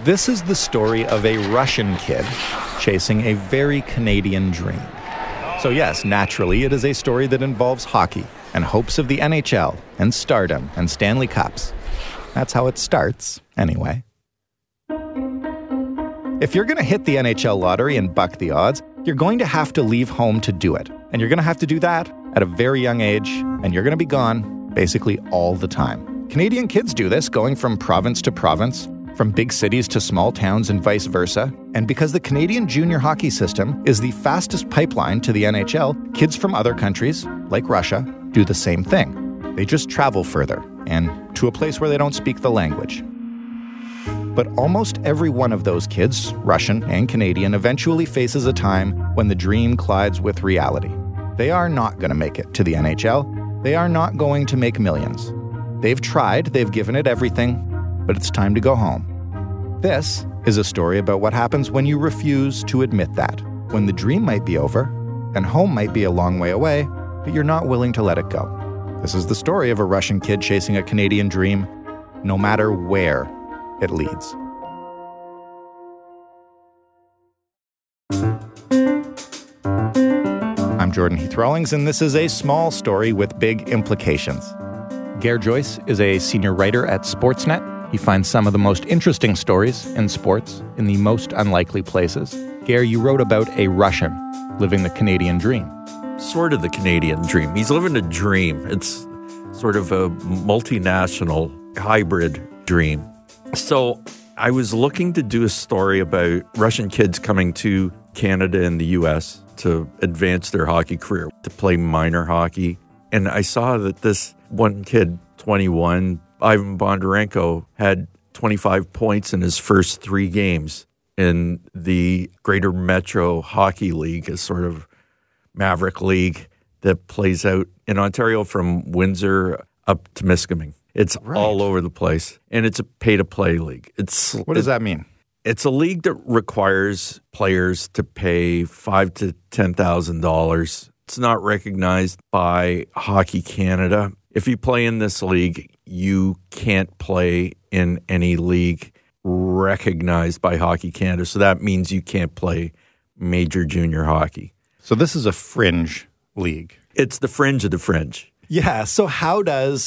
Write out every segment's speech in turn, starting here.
This is the story of a Russian kid chasing a very Canadian dream. So yes, naturally, it is a story that involves hockey and hopes of the NHL and stardom and Stanley Cups. That's how it starts, anyway. If you're going to hit the NHL lottery and buck the odds, you're going to have to leave home to do it. And you're going to have to do that at a very young age, and you're going to be gone basically all the time. Canadian kids do this, going from province to province, from big cities to small towns and vice versa. And because the Canadian junior hockey system is the fastest pipeline to the NHL, kids from other countries, like Russia, do the same thing. They just travel further, and to a place where they don't speak the language. But almost every one of those kids, Russian and Canadian, eventually faces a time when the dream collides with reality. They are not going to make it to the NHL. They are not going to make millions. They've tried, they've given it everything, but it's time to go home. This is a story about what happens when you refuse to admit that, when the dream might be over, and home might be a long way away, but you're not willing to let it go. This is the story of a Russian kid chasing a Canadian dream, no matter where it leads. I'm Jordan Heath Rawlings, and this is a small story with big implications. Gare Joyce is a senior writer at Sportsnet. He finds some of the most interesting stories in sports in the most unlikely places. Gare, you wrote about a Russian living the Canadian dream. Sort of the Canadian dream. He's living a dream. It's sort of a multinational hybrid dream. So I was looking to do a story about Russian kids coming to Canada and the U.S. to advance their hockey career, to play minor hockey. And I saw that this one kid, 21, Ivan Bondarenko, had 25 points in his first 3 games in the Greater Metro Hockey League, a sort of Maverick League that plays out in Ontario from Windsor up to Miskaming. It's all over the place, and it's a pay-to-play league. What does that mean? It's a league that requires players to pay $5,000 to $10,000. It's not recognized by Hockey Canada. If you play in this league, you can't play in any league recognized by Hockey Canada. So that means you can't play major junior hockey. So this is a fringe league. It's the fringe of the fringe. Yeah. So how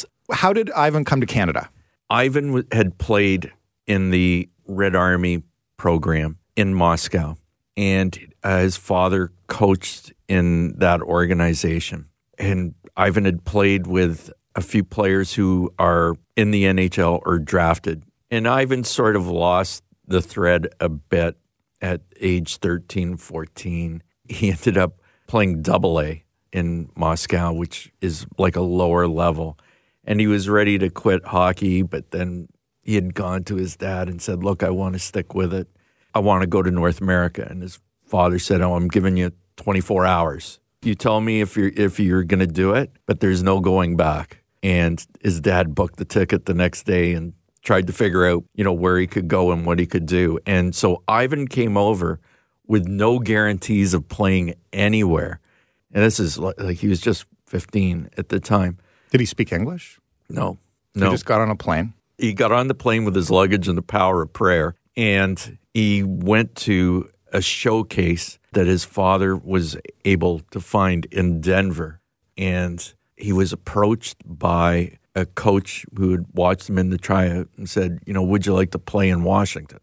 did Ivan come to Canada? Ivan had played in the Red Army program in Moscow, and his father coached in that organization. And Ivan had played with a few players who are in the NHL or drafted. And Ivan sort of lost the thread a bit at age 13, 14. He ended up playing AA in Moscow, which is like a lower level. And he was ready to quit hockey, but then he had gone to his dad and said, look, I want to stick with it. I want to go to North America. And his father said, oh, I'm giving you 24 hours. You tell me if you're going to do it, but there's no going back. And his dad booked the ticket the next day and tried to figure out, where he could go and what he could do. And so Ivan came over with no guarantees of playing anywhere. And this is like he was just 15 at the time. Did he speak English? No. He just got on a plane? He got on the plane with his luggage and the power of prayer, and he went to a showcase that his father was able to find in Denver. And he was approached by a coach who had watched him in the tryout and said, would you like to play in Washington?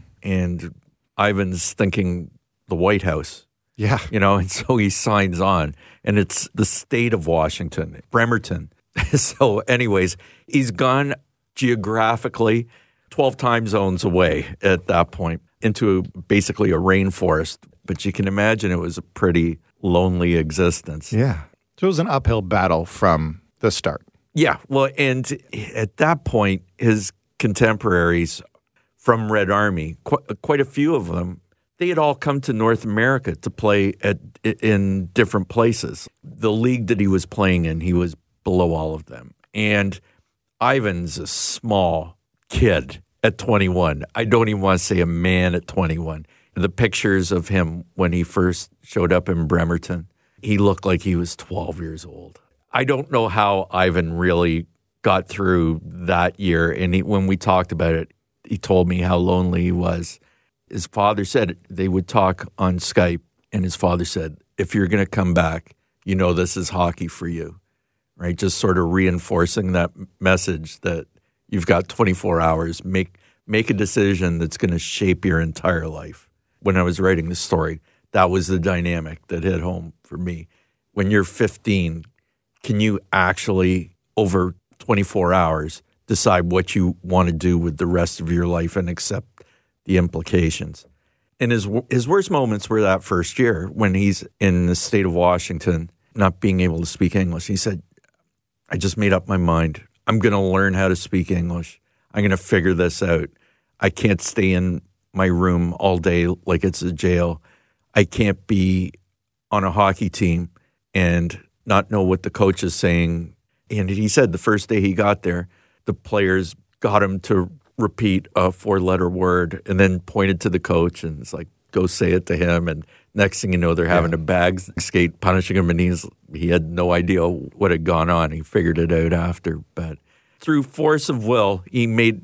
And Ivan's thinking the White House. Yeah. And so he signs on. And it's the state of Washington, Bremerton. So anyways, he's gone geographically 12 time zones away at that point into basically a rainforest. But you can imagine it was a pretty lonely existence. Yeah. So it was an uphill battle from the start. Yeah. Well, and at that point, his contemporaries from Red Army, quite a few of them, they had all come to North America to play in different places. The league that he was playing in, he was below all of them. And Ivan's a small kid at 21. I don't even want to say a man at 21. The pictures of him when he first showed up in Bremerton, he looked like he was 12 years old. I don't know how Ivan really got through that year. And when we talked about it, he told me how lonely he was. His father said they would talk on Skype, and his father said, if you're going to come back, you know this is hockey for you, right? Just sort of reinforcing that message that you've got 24 hours. Make a decision that's going to shape your entire life. When I was writing the story, that was the dynamic that hit home for me. When you're 15, can you actually, over 24 hours, decide what you want to do with the rest of your life and accept the implications? And his worst moments were that first year when he's in the state of Washington, not being able to speak English. He said, I just made up my mind. I'm going to learn how to speak English. I'm going to figure this out. I can't stay in my room all day like it's a jail. I can't be on a hockey team and not know what the coach is saying. And he said the first day he got there, the players got him to repeat a 4-letter word and then pointed to the coach and it's like, go say it to him. And next thing you know, they're having a bag skate, punishing him, and he had no idea what had gone on. He figured it out after. But through force of will, he made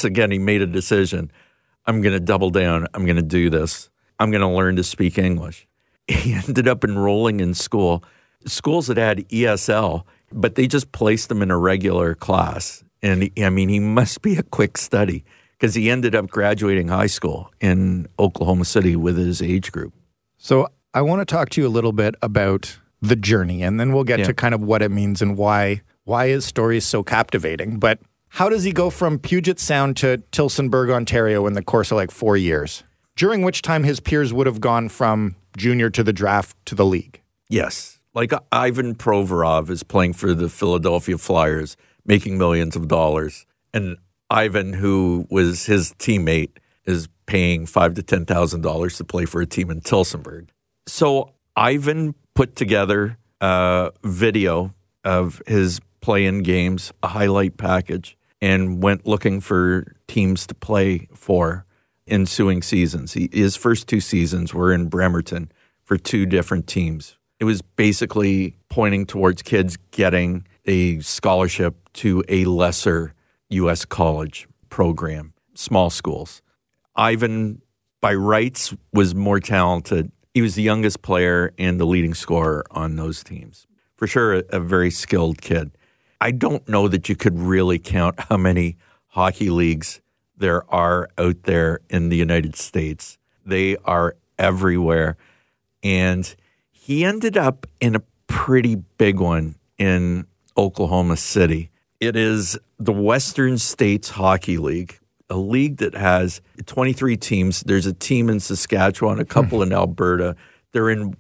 a decision. I'm going to double down. I'm going to do this. I'm going to learn to speak English. He ended up enrolling in schools that had ESL, but they just placed him in a regular class. And he must be a quick study because he ended up graduating high school in Oklahoma City with his age group. So I want to talk to you a little bit about the journey, and then we'll get to kind of what it means and why his story is so captivating. But how does he go from Puget Sound to Tillsonburg, Ontario in the course of like 4 years, during which time his peers would have gone from junior to the draft to the league? Yes. Like Ivan Provorov is playing for the Philadelphia Flyers, making millions of dollars. And Ivan, who was his teammate, is paying $5,000 to $10,000 to play for a team in Tillsonburg. So Ivan put together a video of his play-in games, a highlight package, and went looking for teams to play for ensuing seasons. His first 2 seasons were in Bremerton for 2 different teams. It was basically pointing towards kids getting a scholarship to a lesser U.S. college program, small schools. Ivan, by rights, was more talented. He was the youngest player and the leading scorer on those teams. For sure, a very skilled kid. I don't know that you could really count how many hockey leagues there are out there in the United States. They are everywhere. And he ended up in a pretty big one in Oklahoma City. It is the Western States Hockey League, a league that has 23 teams. There's a team in Saskatchewan, a couple in Alberta. They're in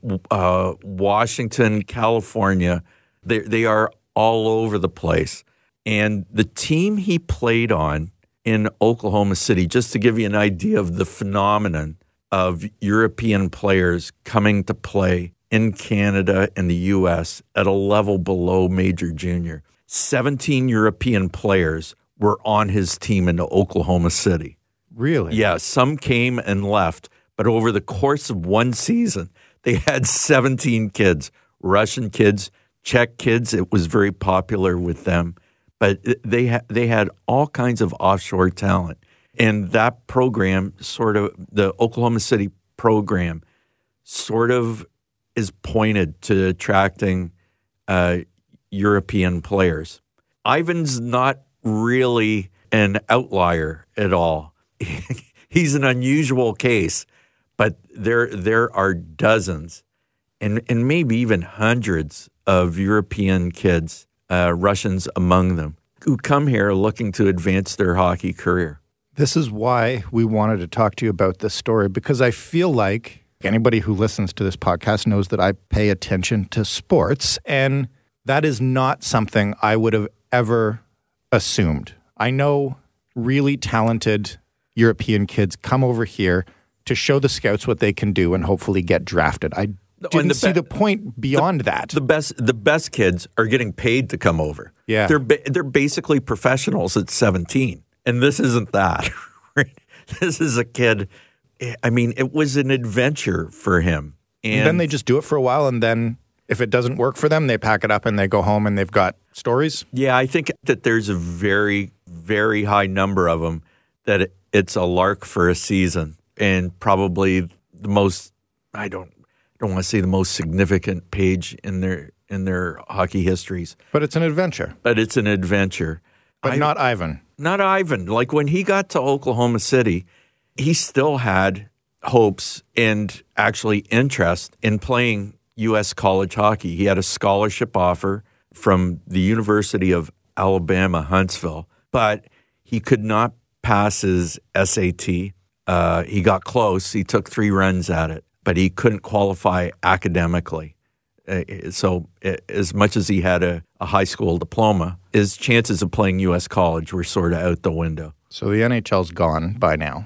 Washington, California. They are all over the place. And the team he played on in Oklahoma City, just to give you an idea of the phenomenon of European players coming to play in Canada and the U.S. at a level below major junior. 17 European players were on his team in Oklahoma City. Really? Yeah, some came and left, but over the course of one season, they had 17 kids, Russian kids, Czech kids. It was very popular with them, but they had all kinds of offshore talent. And that program, sort of the Oklahoma City program, sort of is pointed to attracting European players. Ivan's not really an outlier at all. He's an unusual case, but there are dozens and maybe even hundreds of European kids, Russians among them, who come here looking to advance their hockey career. This is why we wanted to talk to you about this story, because I feel like anybody who listens to this podcast knows that I pay attention to sports, and that is not something I would have ever assumed. I know really talented European kids come over here to show the scouts what they can do and hopefully get drafted. I didn't see the point beyond that. The best kids are getting paid to come over. Yeah. They're basically professionals at 17. And this isn't that. Right? This is a kid. I mean, it was an adventure for him. And then they just do it for a while, and then if it doesn't work for them, they pack it up and they go home and they've got stories? Yeah, I think that there's a very, very high number of them that it's a lark for a season, and probably the most, I don't want to say the most significant page in their hockey histories. But it's an adventure. But it's an adventure. But not Ivan. Not Ivan. Like when he got to Oklahoma City, he still had hopes and actually interest in playing U.S. college hockey. He had a scholarship offer from the University of Alabama, Huntsville, but he could not pass his SAT. He got close. He took 3 runs at it, but he couldn't qualify academically. So as much as he had a high school diploma, his chances of playing U.S. college were sort of out the window. So the NHL's gone by now,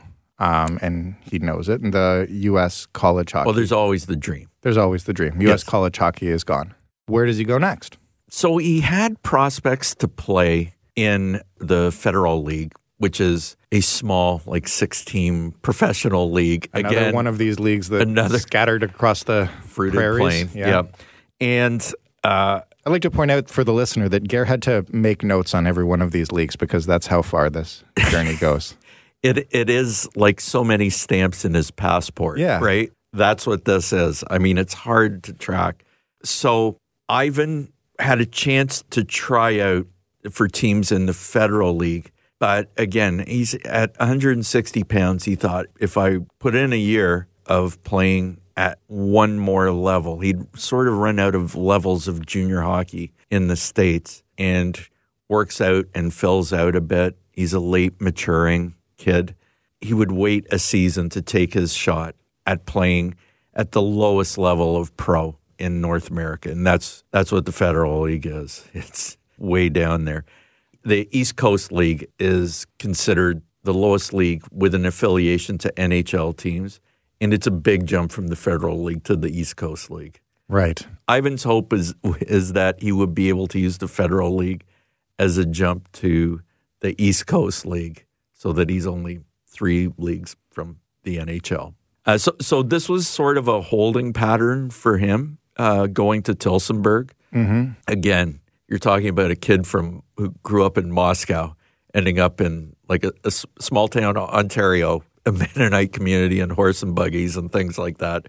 and he knows it. And the U.S. college hockey. Well, there's always the dream. There's always the dream. U.S. college hockey is gone. Where does he go next? So he had prospects to play in the Federal League, which is a small, like 6-team professional league. Another one of these leagues that scattered across the fruited prairies. Plain. Yeah. And I'd like to point out for the listener that Gare had to make notes on every one of these leagues because that's how far this journey goes. It is like so many stamps in his passport, right? That's what this is. I mean, it's hard to track. So Ivan had a chance to try out for teams in the Federal League. But again, he's at 160 pounds. He thought if I put in a year of playing at one more level, he'd sort of run out of levels of junior hockey in the States, and works out and fills out a bit. He's a late maturing kid. He would wait a season to take his shot at playing at the lowest level of pro in North America. And that's what the Federal League is. It's way down there. The East Coast League is considered the lowest league with an affiliation to NHL teams, and it's a big jump from the Federal League to the East Coast League. Right. Ivan's hope is that he would be able to use the Federal League as a jump to the East Coast League so that he's only 3 leagues from the NHL. So this was sort of a holding pattern for him going to Tillsonburg. Mm-hmm. Again, you're talking about a kid who grew up in Moscow, ending up in like a small town, Ontario, a Mennonite community and horse and buggies and things like that.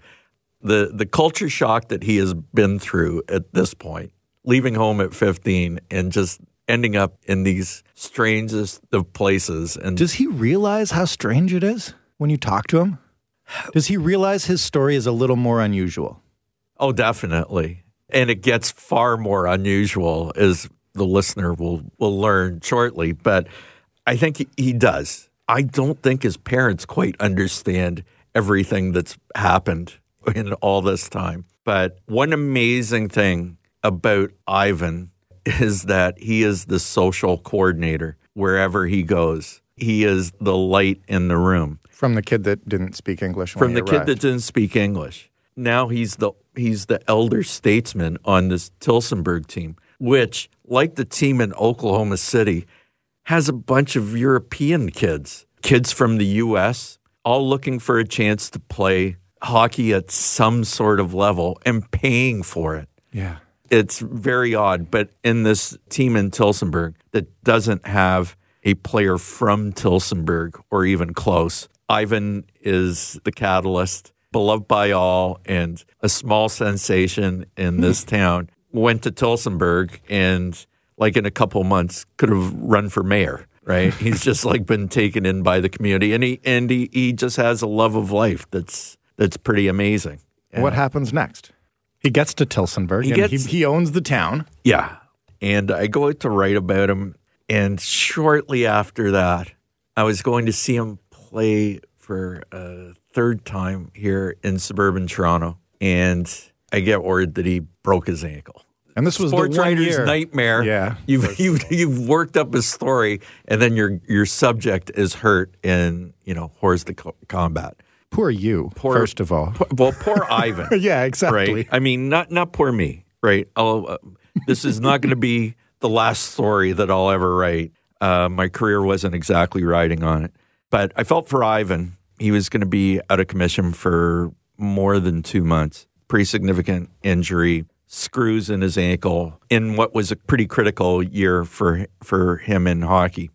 The culture shock that he has been through at this point, leaving home at 15 and just ending up in these strangest of places. And does he realize how strange it is when you talk to him? Does he realize his story is a little more unusual? Oh, definitely. And it gets far more unusual, as the listener will learn shortly. But I think he does. I don't think his parents quite understand everything that's happened in all this time. But one amazing thing about Ivan is that he is the social coordinator wherever he goes. He is the light in the room. From the kid that didn't speak English when From he the arrived. kid that didn't speak English. Now he's the elder statesman on this Tillsonburg team, which, like the team in Oklahoma City, has a bunch of European kids from the U.S., all looking for a chance to play hockey at some sort of level and paying for it. Yeah. It's very odd, but in this team in Tillsonburg that doesn't have a player from Tillsonburg or even close, Ivan is the catalyst, beloved by all, and a small sensation in this town. Went to Tillsonburg and, like, in a couple months, could have run for mayor, right? He's just, like, been taken in by the community, and he just has a love of life that's pretty amazing. What happens next? He gets to Tillsonburg, he owns the town. Yeah, and I go out to write about him, and shortly after that, I was going to see him play for a third time here in suburban Toronto, and I get word that he broke his ankle. And this was sports the one writer's year. nightmare. Yeah, you've worked up a story, and then your subject is hurt in Horse the Combat. Poor you, first of all. Poor Ivan. Yeah, exactly. Right? I mean, not poor me, right? This is not going to be the last story that I'll ever write. My career wasn't exactly riding on it. But I felt for Ivan. He was going to be out of commission for more than 2 months. Pretty significant injury, screws in his ankle in what was a pretty critical year for him in hockey.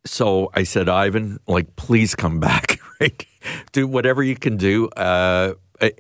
So I said, Ivan, like, please come back, right? Do whatever you can do. I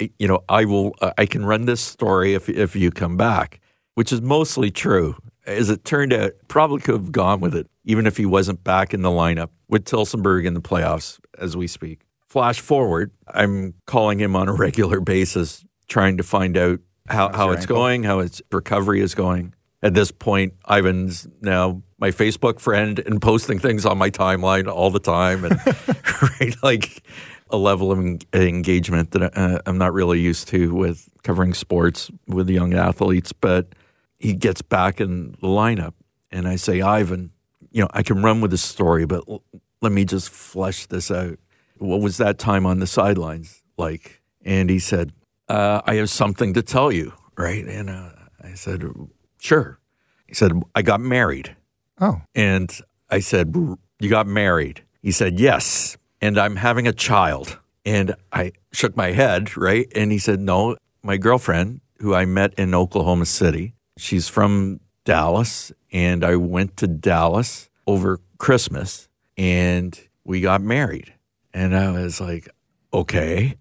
can run this story if you come back, which is mostly true. As it turned out, probably could have gone with it, even if he wasn't back in the lineup with Tillsonburg in the playoffs as we speak. Flash forward, I'm calling him on a regular basis, trying to find out how it's going, how its recovery is going. At this point, Ivan's now my Facebook friend and posting things on my timeline all the time, and right, like a level of engagement that I'm not really used to with covering sports with young athletes. But he gets back in the lineup, and I say, Ivan, I can run with this story, but let me just flesh this out. What was that time on the sidelines like? And he said, I have something to tell you, right? And I said, sure. He said, I got married. Oh. And I said, you got married? He said, yes. And I'm having a child. And I shook my head, right? And he said, no, my girlfriend, who I met in Oklahoma City, she's from Dallas. And I went to Dallas over Christmas and we got married. And I was like, okay.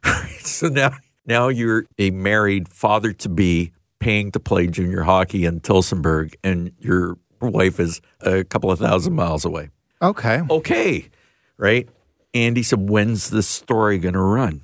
So now you're a married father-to-be paying to play junior hockey in Tillsonburg, and your wife is a couple of thousand miles away. Okay, right? And he said, when's this story going to run?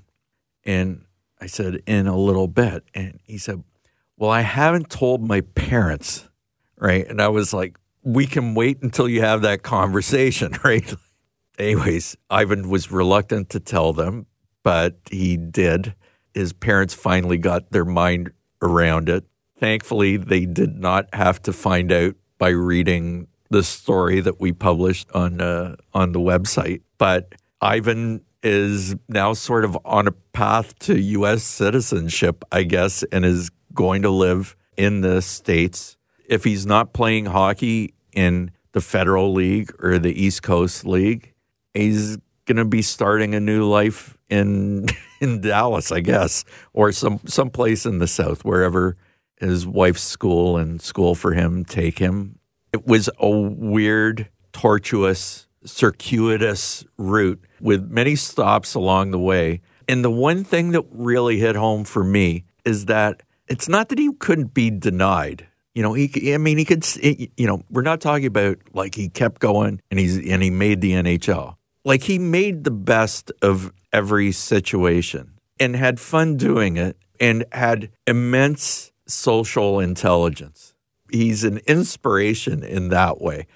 And I said, in a little bit. And he said, well, I haven't told my parents, right? And I was like, we can wait until you have that conversation, right? Anyways, Ivan was reluctant to tell them, but he did. His parents finally got their mind around it. Thankfully, they did not have to find out by reading the story that we published on the website. But Ivan is now sort of on a path to U.S. citizenship, I guess, and is going to live in the States. If he's not playing hockey in the Federal League or the East Coast League, he's going to be starting a new life in Dallas, I guess, or some place in the South, wherever his wife's school and school for him take him. It was a weird, tortuous, circuitous route with many stops along the way. And the one thing that really hit home for me is that it's not that he couldn't be denied. He could. We're not talking about like he kept going and he made the NHL. Like he made the best of every situation and had fun doing it and had immense social intelligence. He's an inspiration in that way,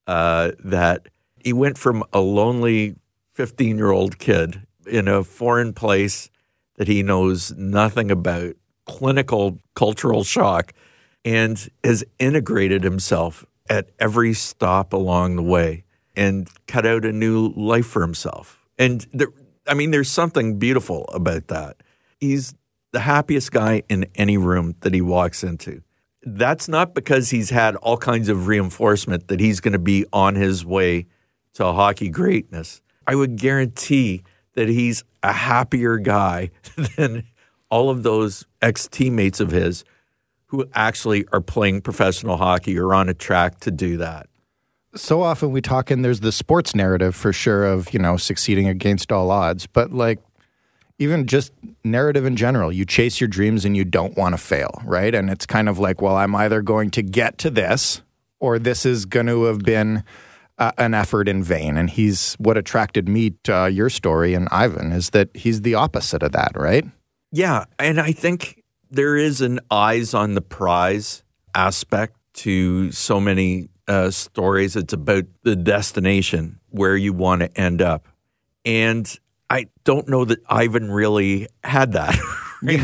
that he went from a lonely 15-year-old kid in a foreign place that he knows nothing about, clinical cultural shock, and has integrated himself at every stop along the way and cut out a new life for himself. And there's something beautiful about that. He's the happiest guy in any room that he walks into. That's not because he's had all kinds of reinforcement that he's going to be on his way to hockey greatness. I would guarantee that he's a happier guy than all of those ex-teammates of his who actually are playing professional hockey or on a track to do that. So often we talk, and there's the sports narrative for sure of, succeeding against all odds, but like even just narrative in general, you chase your dreams and you don't want to fail, right? And it's kind of like, well, I'm either going to get to this or this is going to have been an effort in vain. And what attracted me to your story and Ivan is that he's the opposite of that, right? Yeah, and I think there is an eyes on the prize aspect to so many stories. It's about the destination, where you want to end up. And I don't know that Ivan really had that. Right?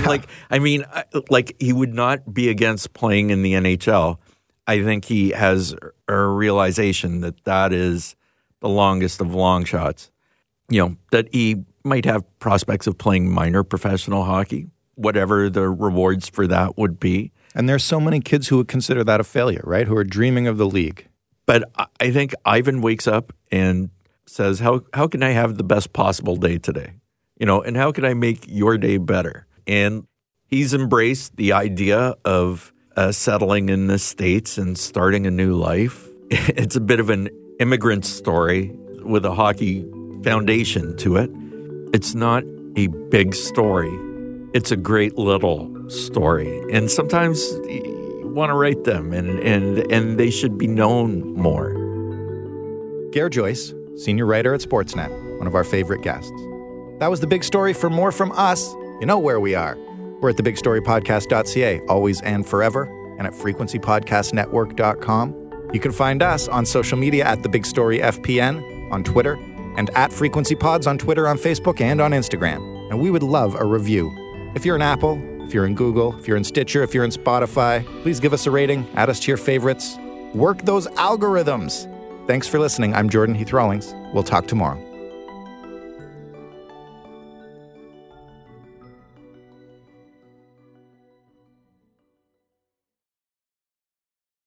Yeah. He would not be against playing in the NHL. I think he has a realization that is the longest of long shots. That he might have prospects of playing minor professional hockey, whatever the rewards for that would be. And there's so many kids who would consider that a failure, right? Who are dreaming of the league. But I think Ivan wakes up and says, how can I have the best possible day today? And how can I make your day better? And he's embraced the idea of settling in the States and starting a new life. It's a bit of an immigrant story with a hockey foundation to it. It's not a big story. It's a great little story. And sometimes you want to write them, and they should be known more. Gare Joyce, senior writer at Sportsnet, one of our favorite guests. That was The Big Story. For more from us, you know where we are. We're at thebigstorypodcast.ca, always and forever, and at frequencypodcastnetwork.com. You can find us on social media at The Big Story FPN on Twitter, and at Frequency Pods on Twitter, on Facebook, and on Instagram. And we would love a review. If you're in Apple, if you're in Google, if you're in Stitcher, if you're in Spotify, please give us a rating, add us to your favorites. Work those algorithms. Thanks for listening. I'm Jordan Heath Rawlings. We'll talk tomorrow.